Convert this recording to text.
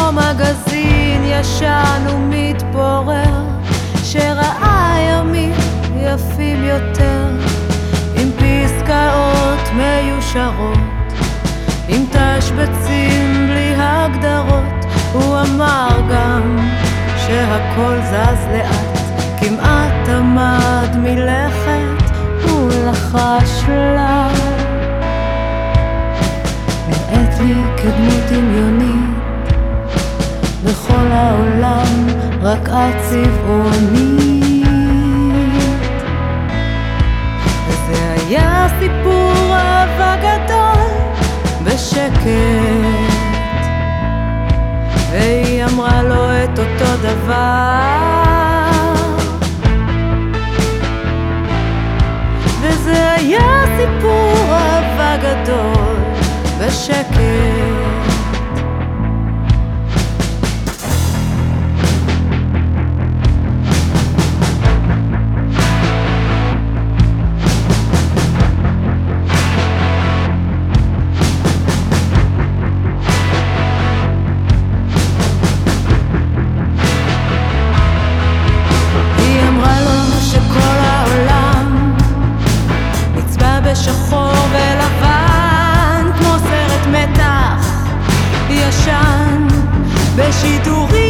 כמו מגזין ישן ומתפורר שראה ימים יפים יותר, עם פסקאות מיושרות, עם תשבצים בלי הגדרות. הוא אמר גם שהכל זז לאט, כמעט עמד מלכת ולחש לה. נראית לי כדמות דמיונית, בכל העולם רק את צבעונית. וזה היה סיפור אהבה גדול בשקט, והיא אמרה לו את אותו דבר. וזה היה סיפור אהבה גדול בשקט. שחור ולבן כמו סרט מתח ישן בשידורים